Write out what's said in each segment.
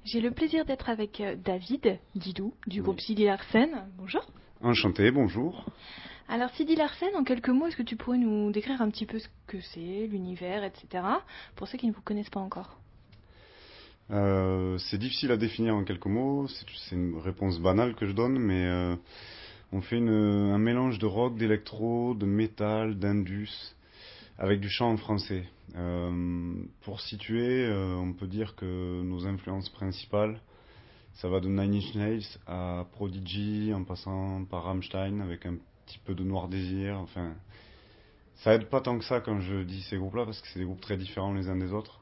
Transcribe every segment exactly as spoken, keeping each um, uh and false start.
J'ai le plaisir d'être avec euh, David Didou du groupe Sidi Larsen. Bonjour. Enchanté, bonjour. Alors Sidi Larsen, en quelques mots, est-ce que tu pourrais nous décrire un petit peu ce que c'est, l'univers, et cetera, pour ceux qui ne vous connaissent pas encore? Euh, c'est difficile à définir en quelques mots, c'est, c'est une réponse banale que je donne, mais euh, on fait une, un mélange de rock, d'électro, de métal, d'indus, avec du chant en français. Euh, pour situer, euh, on peut dire que nos influences principales, ça va de Nine Inch Nails à Prodigy, en passant par Rammstein, avec un petit peu de Noir Désir. Enfin, ça aide pas tant que ça quand je dis ces groupes-là, parce que c'est des groupes très différents les uns des autres.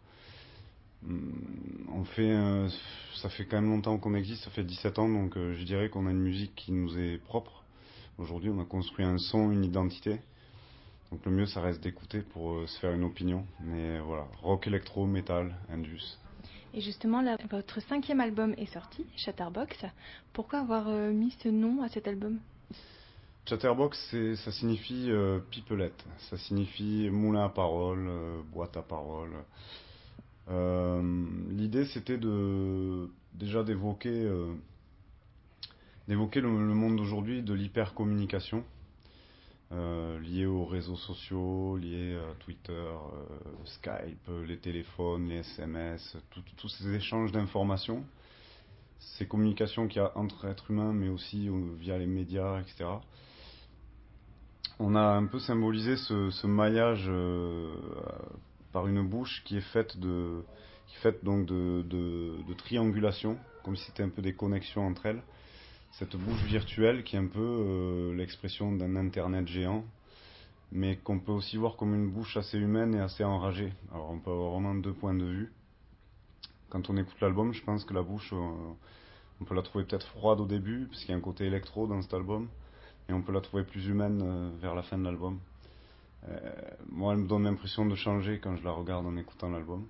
On fait, euh, ça fait quand même longtemps qu'on existe, ça fait dix-sept ans, donc euh, je dirais qu'on a une musique qui nous est propre. Aujourd'hui, on a construit un son, une identité. Donc le mieux, ça reste d'écouter pour euh, se faire une opinion. Mais euh, voilà, rock, électro, métal, indus. Et justement, là, votre cinquième album est sorti, Chatterbox. Pourquoi avoir euh, mis ce nom à cet album? Chatterbox, c'est, ça signifie euh, pipelette. Ça signifie moulin à parole, euh, boîte à parole. Euh, l'idée, c'était de déjà d'évoquer, euh, d'évoquer le, le monde d'aujourd'hui, de l'hypercommunication. Euh, liés aux réseaux sociaux, liés à Twitter, euh, Skype, les téléphones, les S M S, tous ces échanges d'informations, ces communications qu'il y a entre êtres humains, mais aussi euh, via les médias, et cetera. On a un peu symbolisé ce, ce maillage euh, par une bouche qui est faite de, qui est faite donc de, de, de triangulation, comme si c'était un peu des connexions entre elles. Cette bouche virtuelle qui est un peu euh, l'expression d'un internet géant, mais qu'on peut aussi voir comme une bouche assez humaine et assez enragée. Alors on peut avoir vraiment deux points de vue. Quand on écoute l'album, je pense que la bouche, euh, on peut la trouver peut-être froide au début, parce qu'il y a un côté électro dans cet album, et on peut la trouver plus humaine euh, vers la fin de l'album. Euh, moi, elle me donne l'impression de changer quand je la regarde en écoutant l'album.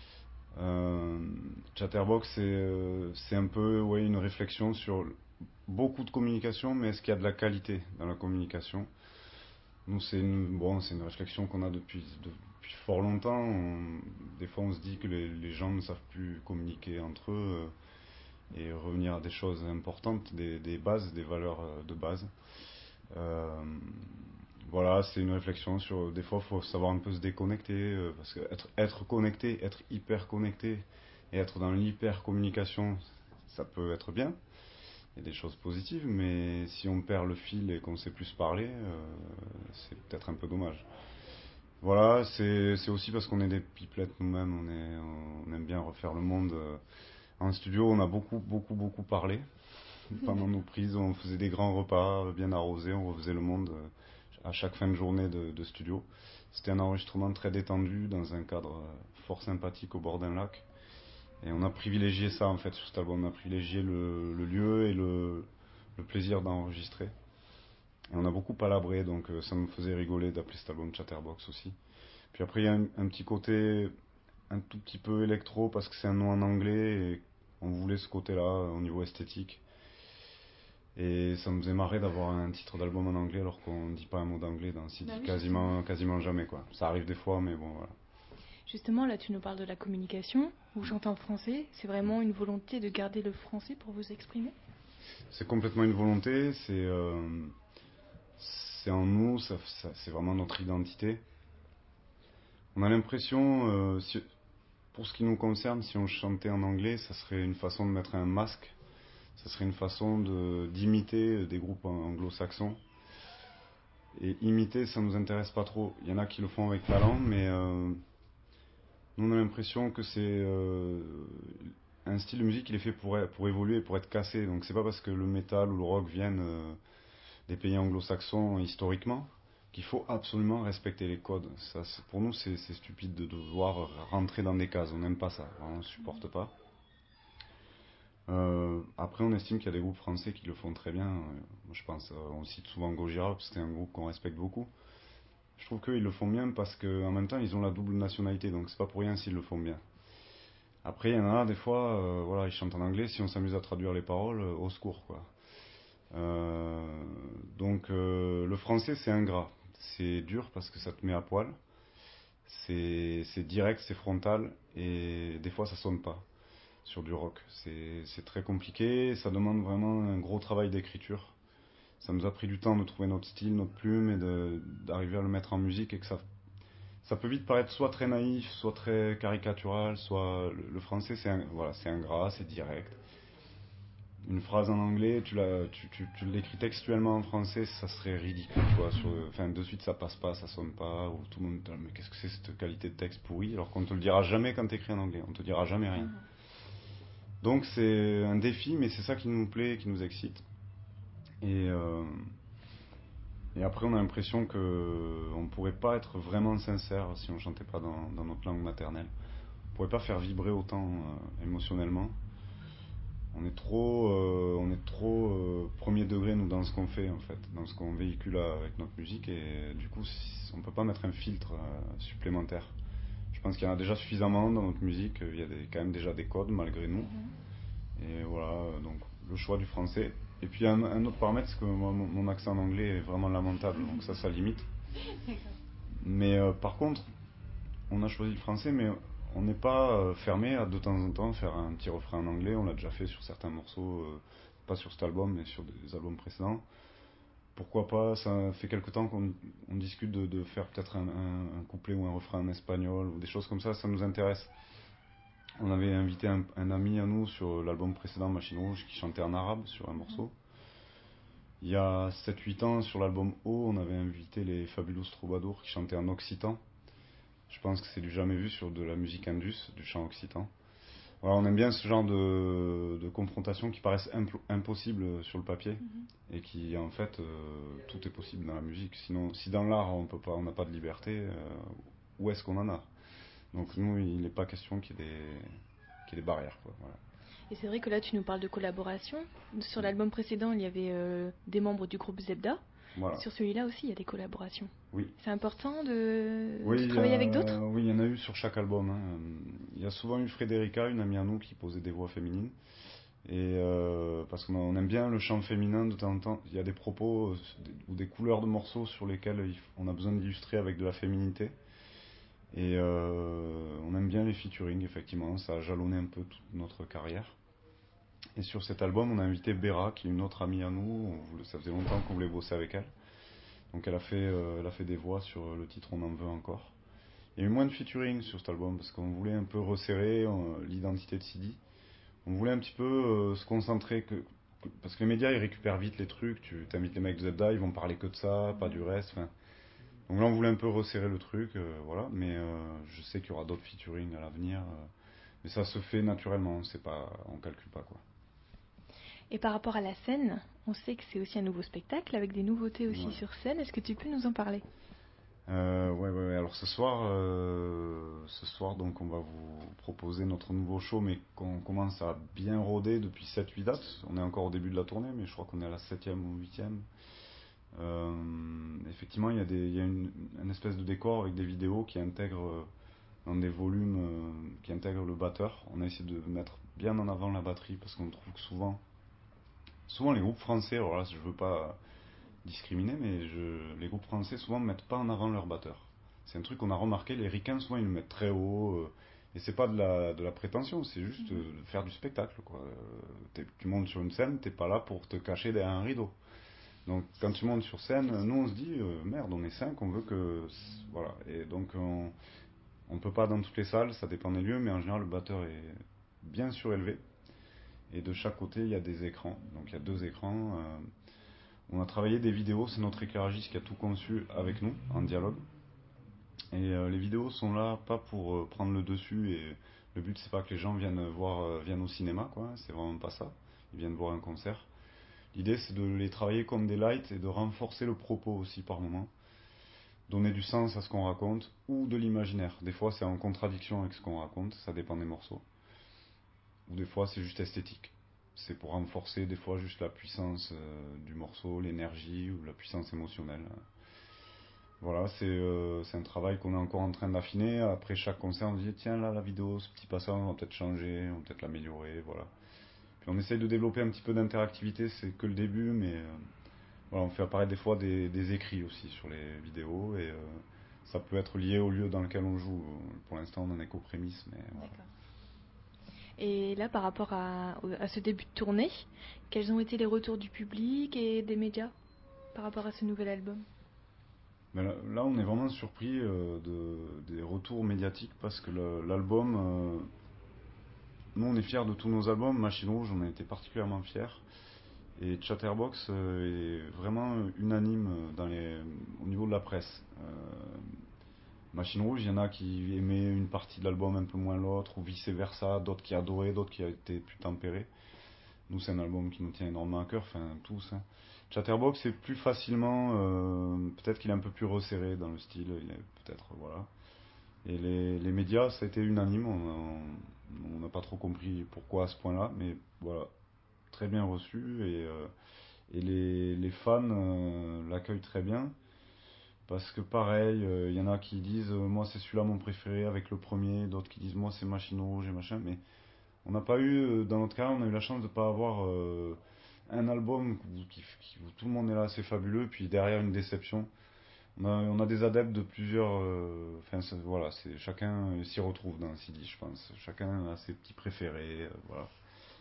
Euh, Chatterbox, c'est, euh, c'est un peu ouais, une réflexion sur beaucoup de communication, mais est-ce qu'il y a de la qualité dans la communication? Nous, c'est une, bon, c'est une réflexion qu'on a depuis, depuis fort longtemps. On- des fois, on se dit que les, les gens ne savent plus communiquer entre eux euh, et revenir à des choses importantes, des, des bases, des valeurs euh, de base. Euh, voilà, c'est une réflexion sur. Des fois, il faut savoir un peu se déconnecter euh, parce que être, être connecté, être hyper connecté et être dans l'hyper communication, ça peut être bien. Il y a des choses positives, mais si on perd le fil et qu'on ne sait plus se parler, euh, c'est peut-être un peu dommage. Voilà, c'est c'est aussi parce qu'on est des pipelettes nous-mêmes, on, est, on aime bien refaire le monde. En studio, on a beaucoup, beaucoup, beaucoup parlé. Pendant nos prises, on faisait des grands repas bien arrosés, on refaisait le monde à chaque fin de journée de, de studio. C'était un enregistrement très détendu dans un cadre fort sympathique au bord d'un lac. Et on a privilégié ça en fait sur cet album, on a privilégié le, le lieu et le, le plaisir d'enregistrer. Et on a beaucoup palabré, donc euh, ça me faisait rigoler d'appeler cet album Chatterbox aussi. Puis après, il y a un, un petit côté un tout petit peu électro parce que c'est un nom en anglais et on voulait ce côté-là au niveau esthétique. Et ça me faisait marrer d'avoir un titre d'album en anglais alors qu'on ne dit pas un mot d'anglais dans C D, bah oui, quasiment, quasiment jamais quoi. Ça arrive des fois, mais bon voilà. Justement, là, tu nous parles de la communication. Vous chantez en français. C'est vraiment une volonté de garder le français pour vous exprimer? C'est complètement une volonté. C'est euh, c'est en nous. Ça, ça, c'est vraiment notre identité. On a l'impression, euh, si, pour ce qui nous concerne, si on chantait en anglais, ça serait une façon de mettre un masque. Ça serait une façon de, d'imiter des groupes anglo-saxons. Et imiter, ça nous intéresse pas trop. Il y en a qui le font avec talent, mais euh, nous on a l'impression que c'est euh, un style de musique qui est fait pour, pour évoluer, pour être cassé. Donc c'est pas parce que le métal ou le rock viennent euh, des pays anglo-saxons historiquement qu'il faut absolument respecter les codes. Ça, pour nous, c'est, c'est stupide de devoir rentrer dans des cases. On n'aime pas ça, on ne supporte pas. Euh, après, on estime qu'il y a des groupes français qui le font très bien. Euh, je pense, euh, on cite souvent Gojira parce que c'est un groupe qu'on respecte beaucoup. Je trouve qu'ils le font bien parce qu'en même temps, ils ont la double nationalité, donc c'est pas pour rien s'ils le font bien. Après, il y en a des fois, euh, voilà, ils chantent en anglais. Si on s'amuse à traduire les paroles, euh, au secours, quoi. Euh, donc, euh, le français, c'est ingrat. C'est dur parce que ça te met à poil. C'est, c'est direct, c'est frontal, et des fois, ça sonne pas. sur du rock. C'est, c'est très compliqué, ça demande vraiment un gros travail d'écriture. Ça nous a pris du temps de trouver notre style, notre plume et de, d'arriver à le mettre en musique et que ça, ça peut vite paraître soit très naïf, soit très caricatural, soit le, le français c'est un, voilà, c'est ingrat, c'est direct. Une phrase en anglais, tu, la, tu, tu, tu l'écris textuellement en français, ça serait ridicule, quoi. Sur, enfin, de suite, ça passe pas, ça sonne pas, ou tout le monde, mais qu'est-ce que c'est cette qualité de texte pourrie, alors qu'on te le dira jamais quand t'écris en anglais, on te dira jamais rien. Donc c'est un défi, mais c'est ça qui nous plaît, qui nous excite. Et, euh, et après, on a l'impression que on pourrait pas être vraiment sincère si on chantait pas dans, dans notre langue maternelle. On pourrait pas faire vibrer autant euh, émotionnellement. On est trop, euh, on est trop euh, premier degré nous dans ce qu'on fait en fait, dans ce qu'on véhicule avec notre musique et du coup si- on peut pas mettre un filtre euh, supplémentaire. Je pense qu'il y en a déjà suffisamment dans notre musique, il y a des- quand même déjà des codes malgré nous. Et voilà, euh, donc le choix du français. Et puis un, un autre paramètre, c'est que moi, mon, mon accent en anglais est vraiment lamentable, donc ça, ça limite. Mais euh, par contre, on a choisi le français, mais on n'est pas euh, fermé à de temps en temps faire un petit refrain en anglais. On l'a déjà fait sur certains morceaux, euh, pas sur cet album, mais sur des albums précédents. Pourquoi pas, ça fait quelque temps qu'on on discute de, de faire peut-être un, un- un couplet ou un refrain en espagnol ou des choses comme ça, ça nous intéresse. On avait invité un, un ami à nous sur l'album précédent, Machine Rouge, qui chantait en arabe sur un morceau. Il y a sept huit ans, sur l'album O, on avait invité les Fabulous Troubadours qui chantaient en occitan. Je pense que c'est du jamais vu sur de la musique indus, du chant occitan. Voilà, on aime bien ce genre de, de confrontations qui paraissent impl- impossibles sur le papier mm-hmm. et qui en fait euh, tout est possible dans la musique. Sinon, si dans l'art on peut pas, on n'a pas de liberté, euh, où est-ce qu'on en a? Donc nous, il n'est pas question qu'il y ait des, qu'il y ait des barrières, quoi. Voilà. Et c'est vrai que là, tu nous parles de collaboration. Sur l'album précédent, il y avait euh, des membres du groupe Zebda. Voilà. Sur celui-là aussi, il y a des collaborations. Oui. C'est important de, oui, de travailler euh, avec d'autres? Oui, il y en a eu sur chaque album. Hein. Il y a souvent eu Frédérica, une amie à nous, qui posait des voix féminines. Et euh, parce qu'on aime bien le chant féminin de temps en temps. Il y a des propos euh, ou des couleurs de morceaux sur lesquels on a besoin d'illustrer avec de la féminité. Et euh, on aime bien les featuring, effectivement. Ça a jalonné un peu toute notre carrière. Et sur cet album, on a invité Béra, qui est une autre amie à nous. On, ça faisait longtemps qu'on voulait bosser avec elle. Donc elle a fait, euh, elle a fait des voix sur le titre On en veut encore. Il y a eu moins de featuring sur cet album parce qu'on voulait un peu resserrer euh, l'identité de Sidi. On voulait un petit peu euh, se concentrer que, que, parce que les médias ils récupèrent vite les trucs. Tu t'invites les mecs de Zebda, ils vont parler que de ça, pas du reste. Fin. Donc là on voulait un peu resserrer le truc, euh, voilà. Mais euh, je sais qu'il y aura d'autres featuring à l'avenir. Euh, mais ça se fait naturellement, c'est pas, on calcule pas quoi. Et par rapport à la scène, on sait que c'est aussi un nouveau spectacle avec des nouveautés aussi ouais. sur scène. Est-ce que tu peux nous en parler? euh, ouais, ouais, ouais. Alors ce soir, euh, ce soir, donc on va vous proposer notre nouveau show, mais qu'on commence à bien rôder depuis sept huit dates. On est encore au début de la tournée, mais je crois qu'on est à la septième ou huitième. Euh, effectivement, il y a, des, il y a une, une espèce de décor avec des vidéos qui intègrent dans des volumes, euh, qui intègrent le batteur. On a essayé de mettre bien en avant la batterie parce qu'on trouve que souvent, souvent les groupes français, alors là, je veux pas discriminés, mais je, les groupes français souvent ne mettent pas en avant leur batteur. C'est un truc qu'on a remarqué, les ricains souvent ils le mettent très haut, euh, et c'est pas de la, de la prétention, c'est juste euh, de faire du spectacle, quoi. Euh, tu montes sur une scène, t'es pas là pour te cacher derrière un rideau. Donc quand tu montes sur scène, nous on se dit, euh, merde, on est cinq, on veut que... Voilà, et donc on, on peut pas dans toutes les salles, ça dépend des lieux, mais en général le batteur est bien surélevé, et de chaque côté il y a des écrans, donc il y a deux écrans... Euh, On a travaillé des vidéos, c'est notre éclairagiste qui a tout conçu avec nous, en dialogue. Et euh, les vidéos sont là pas pour euh, prendre le dessus, et le but c'est pas que les gens viennent voir, euh, viennent au cinéma, quoi, c'est vraiment pas ça. Ils viennent voir un concert. L'idée c'est de les travailler comme des lights et de renforcer le propos aussi par moment. Donner du sens à ce qu'on raconte, ou de l'imaginaire. Des fois c'est en contradiction avec ce qu'on raconte, ça dépend des morceaux. Ou des fois c'est juste esthétique. C'est pour renforcer des fois juste la puissance euh, du morceau, l'énergie ou la puissance émotionnelle. Voilà, c'est euh, c'est un travail qu'on est encore en train d'affiner. Après chaque concert, on dit tiens là la vidéo, ce petit passage, on va peut-être changer, on va peut-être l'améliorer, voilà. Puis on essaye de développer un petit peu d'interactivité, c'est que le début, mais euh, voilà, on fait apparaître des fois des, des écrits aussi sur les vidéos et euh, ça peut être lié au lieu dans lequel on joue. Pour l'instant, on en est qu'aux prémices, mais voilà. D'accord. Et là, par rapport à, à ce début de tournée, quels ont été les retours du public et des médias par rapport à ce nouvel album? Mais là, là, on est vraiment surpris euh, de, des retours médiatiques parce que le- l'album, euh, nous on est fiers de tous nos albums. Machine Rouge, on a été particulièrement fiers. Et Chatterbox euh, est vraiment unanime dans les, au niveau de la presse. Euh, Machine Rouge, il y en a qui aimaient une partie de l'album un peu moins l'autre, ou vice versa, d'autres qui adoraient, d'autres qui étaient plus tempérés. Nous, c'est un album qui nous tient énormément à cœur, enfin tous. Hein. Chatterbox est plus facilement, euh, peut-être qu'il est un peu plus resserré dans le style, il est peut-être, voilà. Et les, les médias, ça a été unanime, on n'a pas trop compris pourquoi à ce point-là, mais voilà, très bien reçu, et, euh, et les, les fans euh, l'accueillent très bien. Parce que pareil, il euh, y en a qui disent euh, moi c'est celui-là mon préféré avec le premier, d'autres qui disent moi c'est Machine Rouge et machin, mais on n'a pas eu, euh, dans notre cas, on a eu la chance de ne pas avoir euh, un album où, qui, qui- où tout le monde est là, c'est fabuleux, puis derrière une déception. On a, on a des adeptes de plusieurs. euh, Enfin, ça- voilà, c'est, chacun euh, s'y retrouve dans un C D, je pense. Chacun a ses petits préférés, euh, voilà.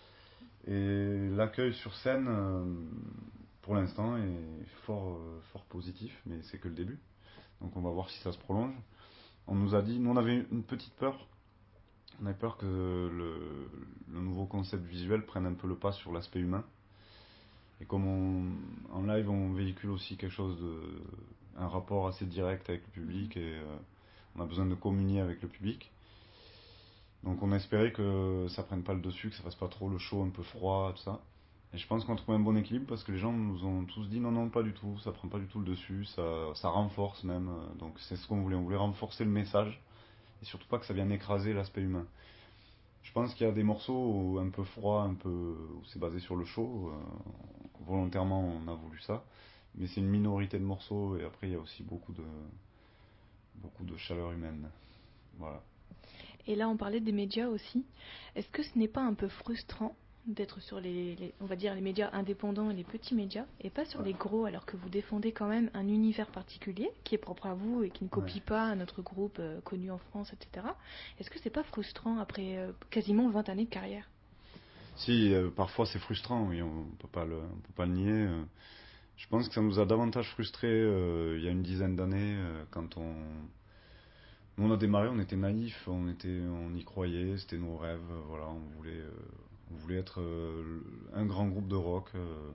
Et l'accueil sur scène, euh, pour l'instant, est fort, euh, fort positif, mais c'est que le début. Donc on va voir si ça se prolonge. On nous a dit, nous on avait une petite peur. On avait peur que le, le nouveau concept visuel prenne un peu le pas sur l'aspect humain. Et comme on, en live on véhicule aussi quelque chose de, un rapport assez direct avec le public et euh, on a besoin de communier avec le public. Donc on a espéré que ça prenne pas le dessus, que ça fasse pas trop le show un peu froid, tout ça. Et je pense qu'on a trouvé un bon équilibre parce que les gens nous ont tous dit non, non, pas du tout, ça prend pas du tout le dessus, ça, ça renforce même. Donc c'est ce qu'on voulait, on voulait renforcer le message et surtout pas que ça vienne écraser l'aspect humain. Je pense qu'il y a des morceaux un peu froids, un peu où c'est basé sur le show. Euh, volontairement, on a voulu ça, mais c'est une minorité de morceaux et après il y a aussi beaucoup de beaucoup de chaleur humaine. Voilà. Et là, on parlait des médias aussi. Est-ce que ce n'est pas un peu frustrant d'être sur les, les- on va dire, les médias indépendants et les petits médias, et pas sur Ouais. les gros, alors que vous défendez quand même un univers particulier qui est propre à vous et qui ne copie Ouais. pas un autre groupe euh, connu en France, et cetera. Est-ce que c'est pas frustrant après euh, quasiment vingt années de carrière? Si, euh, parfois c'est frustrant, oui, on peut pas le, on peut pas le nier. euh. Je pense que ça nous a davantage frustrés euh, il y a une dizaine d'années euh, quand on, nous, on a démarré, on était naïfs, on était, on y croyait, c'était nos rêves, euh, voilà, on voulait, euh, on voulait être euh, un grand groupe de rock euh,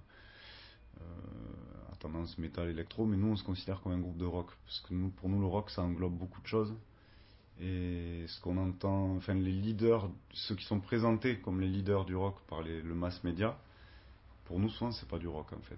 euh, à tendance métal électro, mais nous on se considère comme un groupe de rock parce que nous, pour nous le rock ça englobe beaucoup de choses. Et ce qu'on entend, enfin les leaders, ceux qui sont présentés comme les leaders du rock par les, le mass média, pour nous souvent c'est pas du rock en fait,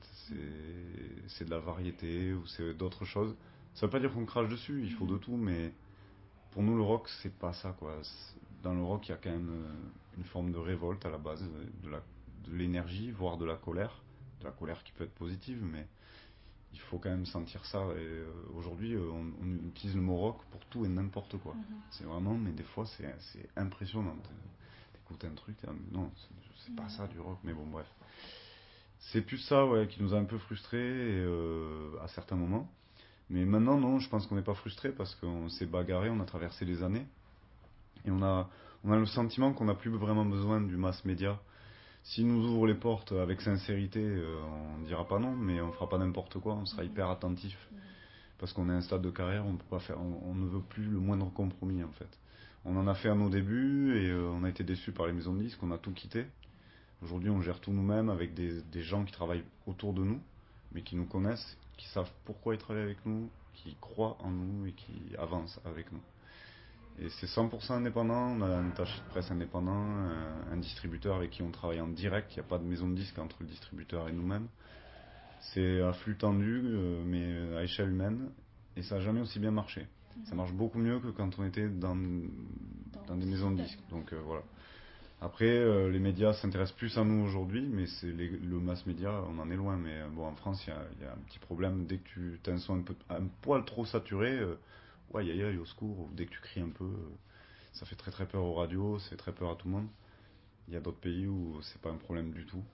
c'est c'est de la variété ou c'est d'autres choses. Ça veut pas dire qu'on crache dessus, il faut de tout, mais pour nous le rock c'est pas ça quoi. Dans le rock il y a quand même euh, une forme de révolte à la base, de la de l'énergie, voire de la colère, de la colère qui peut être positive, mais il faut quand même sentir ça. Et euh, aujourd'hui, euh, on, on utilise le mot rock pour tout et n'importe quoi. Mhm. C'est vraiment, mais des fois, c'est, c'est impressionnant. T'écoutes un truc, t'es là, non, c'est, c'est pas ça du rock, mais bon, bref. C'est plus ça, ouais, qui nous a un peu frustrés euh, à certains moments. Mais maintenant, non, je pense qu'on n'est pas frustré parce qu'on s'est bagarré, on a traversé les années et on a, on a le sentiment qu'on n'a plus vraiment besoin du mass média. S'ils nous ouvrent les portes avec sincérité, euh, on dira pas non, mais on fera pas n'importe quoi, on sera Mhm. hyper attentif. Parce qu'on est à un stade de carrière, on peut pas faire, on, on ne veut plus le moindre compromis en fait. On en a fait à nos débuts et euh, on a été déçus par les maisons de disques, on a tout quitté. Aujourd'hui, on gère tout nous-mêmes avec des, des gens qui travaillent autour de nous, mais qui nous connaissent, qui savent pourquoi ils travaillent avec nous, qui croient en nous et qui avancent avec nous. Et c'est cent pour cent indépendant, on a un attaché de presse indépendant, un, un distributeur avec qui on travaille en direct, il n'y a pas de maison de disques entre le distributeur et nous-mêmes. C'est à flux tendu, euh, mais à échelle humaine, et ça n'a jamais aussi bien marché. Mm-hmm. Ça marche beaucoup mieux que quand on était dans, dans, dans des maisons de disques. Donc euh, voilà. Après, euh, les médias s'intéressent plus à nous aujourd'hui, mais c'est les, le mass média, on en est loin. Mais euh, bon, en France, il y, y a un petit problème. Dès que tu as un son un, peu, un poil trop saturé, euh, ouais, aïe aïe, au secours. Ou dès que tu cries un peu, euh, ça fait très très peur aux radios, ça fait très peur à tout le monde. Il y a d'autres pays où c'est pas un problème du tout.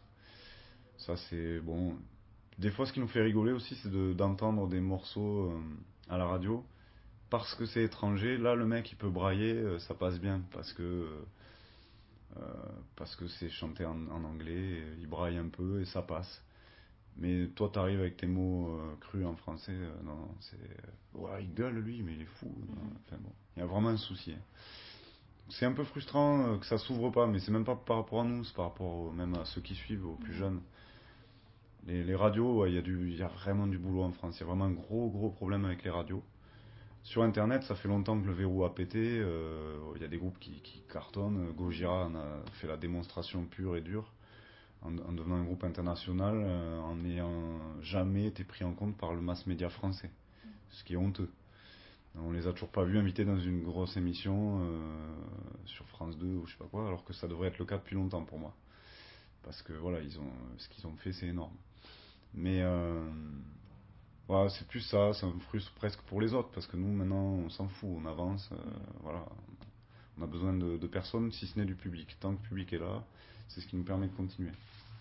Ça, c'est bon. Des fois, ce qui nous fait rigoler aussi, c'est de, d'entendre des morceaux euh, à la radio. Parce que c'est étranger, là, le mec, il peut brailler, euh, ça passe bien. Parce que euh, euh, parce que c'est chanté en, en anglais, ils braillent un peu et ça passe. Mais toi, t'arrives avec tes mots euh, crus en français, euh, non, c'est. Euh, ouais, il gueule lui, mais il est fou. Mm-hmm. Enfin bon, il y a vraiment un souci. Hein. C'est un peu frustrant euh, que ça s'ouvre pas, mais c'est même pas par rapport à nous, c'est par rapport au, même à ceux qui suivent, aux plus mm-hmm. jeunes. Les, les radios, il ouais, y, y a vraiment du boulot en France. Il y a vraiment un gros, gros problème avec les radios. Sur Internet, ça fait longtemps que le verrou a pété. Il euh, y a des groupes qui, qui cartonnent. Gojira en a fait la démonstration pure et dure. En, en devenant un groupe international, euh, en n'ayant jamais été pris en compte par le mass média français, ce qui est honteux. On les a toujours pas vus invités dans une grosse émission euh, sur France deux ou je sais pas quoi, alors que ça devrait être le cas depuis longtemps pour moi. Parce que voilà, ils ont, ce qu'ils ont fait, c'est énorme. Mais euh, voilà, c'est plus ça, ça me frustre presque pour les autres, parce que nous maintenant, on s'en fout, on avance, euh, voilà. On a besoin de, de personne, si ce n'est du public. Tant que le public est là, c'est ce qui nous permet de continuer.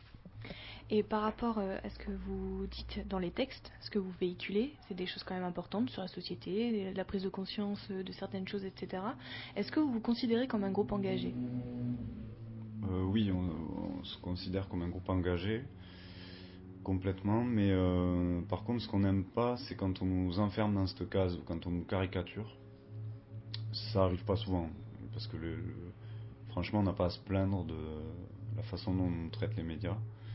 Et par rapport à ce que vous dites dans les textes, ce que vous véhiculez, c'est des choses quand même importantes sur la société, la prise de conscience de certaines choses, et cetera. Est-ce que vous vous considérez comme un groupe engagé ? euh, Oui, on, on se considère comme un groupe engagé, complètement, mais euh, par contre, ce qu'on n'aime pas, c'est quand on nous enferme dans cette case ou quand on nous caricature. Ça arrive pas souvent, parce que le, le, franchement, on n'a pas à se plaindre de la façon dont on nous traite les médias.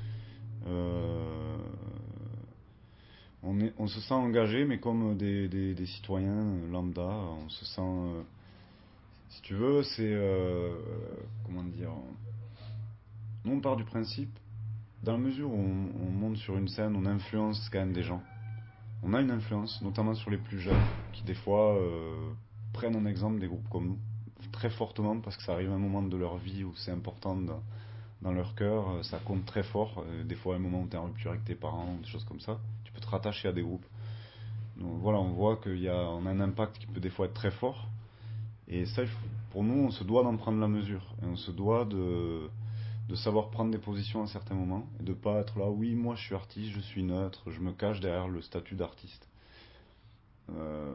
Euh, on, est, on se sent engagé, mais comme des, des, des citoyens lambda, on se sent, euh, si tu veux, c'est euh, comment dire, nous on part du principe, dans la mesure où on, on monte sur une scène, on influence quand même des gens. On a une influence, notamment sur les plus jeunes, qui des fois euh, prennent en exemple des groupes comme nous, très fortement, parce que ça arrive à un moment de leur vie où c'est important dans, dans leur cœur, ça compte très fort. Des fois, à un moment où tu es en rupture avec tes parents, des choses comme ça, tu peux te rattacher à des groupes. Donc voilà, on voit qu'on a un impact qui peut des fois être très fort. Et ça, pour nous, on se doit d'en prendre la mesure. Et on se doit de, de savoir prendre des positions à certains moments. Et de ne pas être là, oui, moi je suis artiste, je suis neutre, je me cache derrière le statut d'artiste. Euh,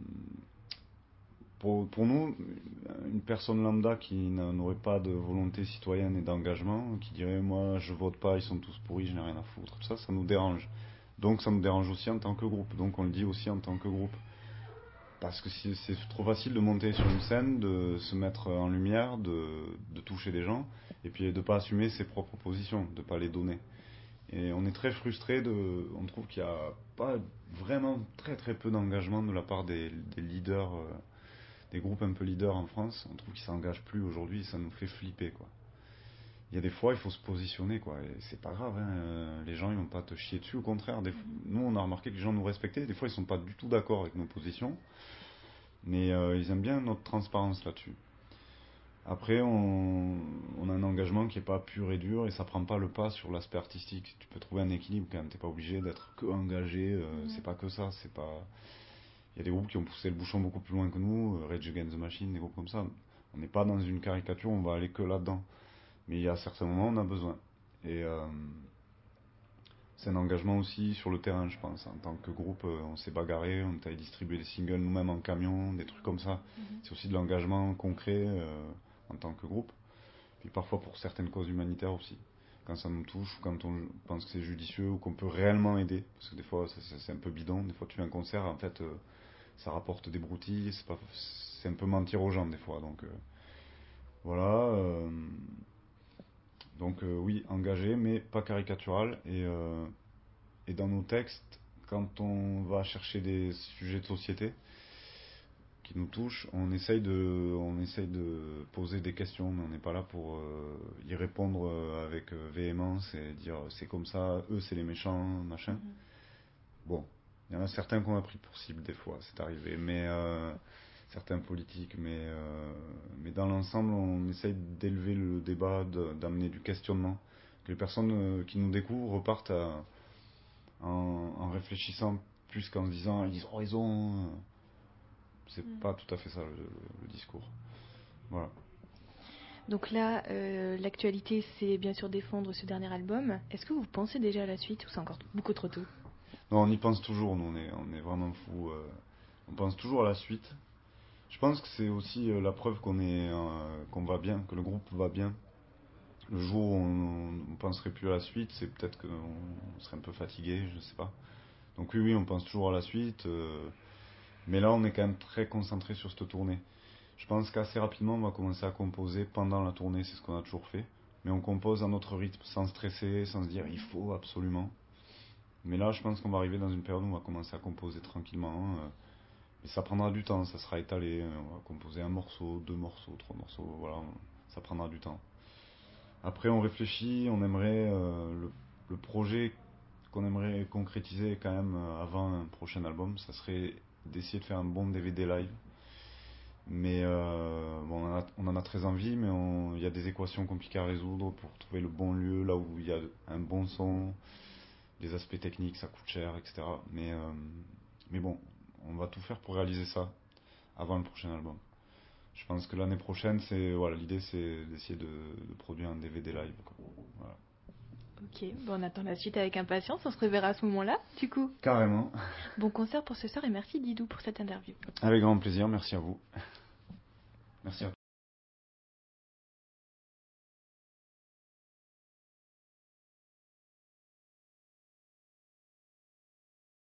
pour, pour nous, une personne lambda qui n'aurait pas de volonté citoyenne et d'engagement, qui dirait moi je vote pas, ils sont tous pourris, je n'ai rien à foutre, tout ça, ça nous dérange. Donc ça nous dérange aussi en tant que groupe, donc on le dit aussi en tant que groupe. Parce que c'est trop facile de monter sur une scène, de se mettre en lumière, de, de toucher des gens, et puis de ne pas assumer ses propres positions, de ne pas les donner. Et on est très frustré, de, on trouve qu'il n'y a pas vraiment très très peu d'engagement de la part des, des leaders, euh, des groupes un peu leaders en France. On trouve qu'ils ne s'engagent plus aujourd'hui, et ça nous fait flipper, quoi. Il y a des fois, il faut se positionner, quoi. Et c'est pas grave, hein. Les gens, ils vont pas te chier dessus. Au contraire, des fois, nous, on a remarqué que les gens nous respectaient. Des fois, ils sont pas du tout d'accord avec nos positions, mais euh, ils aiment bien notre transparence là-dessus. Après, on, on a un engagement qui est pas pur et dur, et ça prend pas le pas sur l'aspect artistique. Tu peux trouver un équilibre quand même. T'es pas obligé d'être que engagé. Euh, mmh. C'est pas que ça. C'est pas. Il y a des groupes qui ont poussé le bouchon beaucoup plus loin que nous. Rage Against the Machine, des groupes comme ça. On n'est pas dans une caricature. On va aller que là-dedans. Mais il y a certains moments où on a besoin. Et euh, c'est un engagement aussi sur le terrain, je pense. En tant que groupe, on s'est bagarré, on a distribué des singles nous-mêmes en camion, des trucs comme ça. Mm-hmm. C'est aussi de l'engagement concret euh, en tant que groupe. Puis parfois pour certaines causes humanitaires aussi. Quand ça nous touche, ou quand on pense que c'est judicieux, ou qu'on peut réellement aider. Parce que des fois, c'est un peu bidon. Des fois, tu fais un concert, en fait, euh, ça rapporte des broutilles. C'est un peu mentir aux gens, des fois. Donc, euh, voilà. Euh, Donc euh, oui, engagé, mais pas caricatural. Et, euh, et dans nos textes, quand on va chercher des sujets de société qui nous touchent, on essaye de, on essaye de poser des questions, mais on n'est pas là pour euh, y répondre avec véhémence et dire c'est comme ça, eux c'est les méchants, machin. Mm-hmm. Bon, il y en a certains qu'on a pris pour cible des fois, c'est arrivé, mais euh, certains politiques, mais, euh, mais dans l'ensemble, on essaye d'élever le débat, d'amener du questionnement. Que les personnes qui nous découvrent repartent à, en, en réfléchissant plus qu'en se disant ils ont raison. C'est mmh. pas tout à fait ça le, le discours. Voilà. Donc là, euh, l'actualité, c'est bien sûr défendre ce dernier album. Est-ce que vous pensez déjà à la suite ou c'est encore beaucoup trop tôt? Non, on y pense toujours, nous, on est, on est vraiment fous. Euh, on pense toujours à la suite. Je pense que c'est aussi euh, la preuve qu'on est, euh, qu'on va bien, que le groupe va bien. le jour où on, on penserait plus à la suite, c'est peut-être qu'on serait un peu fatigué, je sais pas. Donc oui, oui, on pense toujours à la suite. Euh, mais là, on est quand même très concentré sur cette tournée. Je pense qu'assez rapidement, on va commencer à composer pendant la tournée, c'est ce qu'on a toujours fait. Mais on compose à notre rythme, sans stresser, sans se dire il faut absolument. Mais là, je pense qu'on va arriver dans une période où on va commencer à composer tranquillement. Euh, et ça prendra du temps, ça sera étalé. On va composer un morceau, deux morceaux, trois morceaux, voilà, ça prendra du temps. Après, on réfléchit, on aimerait euh, le, le projet qu'on aimerait concrétiser quand même euh, avant un prochain album, ça serait d'essayer de faire un bon D V D live. Mais euh, bon, on, en a, on en a très envie, mais il y a des équations compliquées à résoudre pour trouver le bon lieu, là où il y a un bon son, des aspects techniques, ça coûte cher, et cetera. Mais, euh, mais bon, on va tout faire pour réaliser ça avant le prochain album. Je pense que l'année prochaine, c'est voilà, l'idée c'est d'essayer de, de produire un D V D live. Quoi. Voilà. Ok, bon, on attend la suite avec impatience, on se reverra à ce moment-là, du coup. Carrément. Bon concert pour ce soir et merci Didou pour cette interview. Avec grand plaisir, merci à vous. Merci à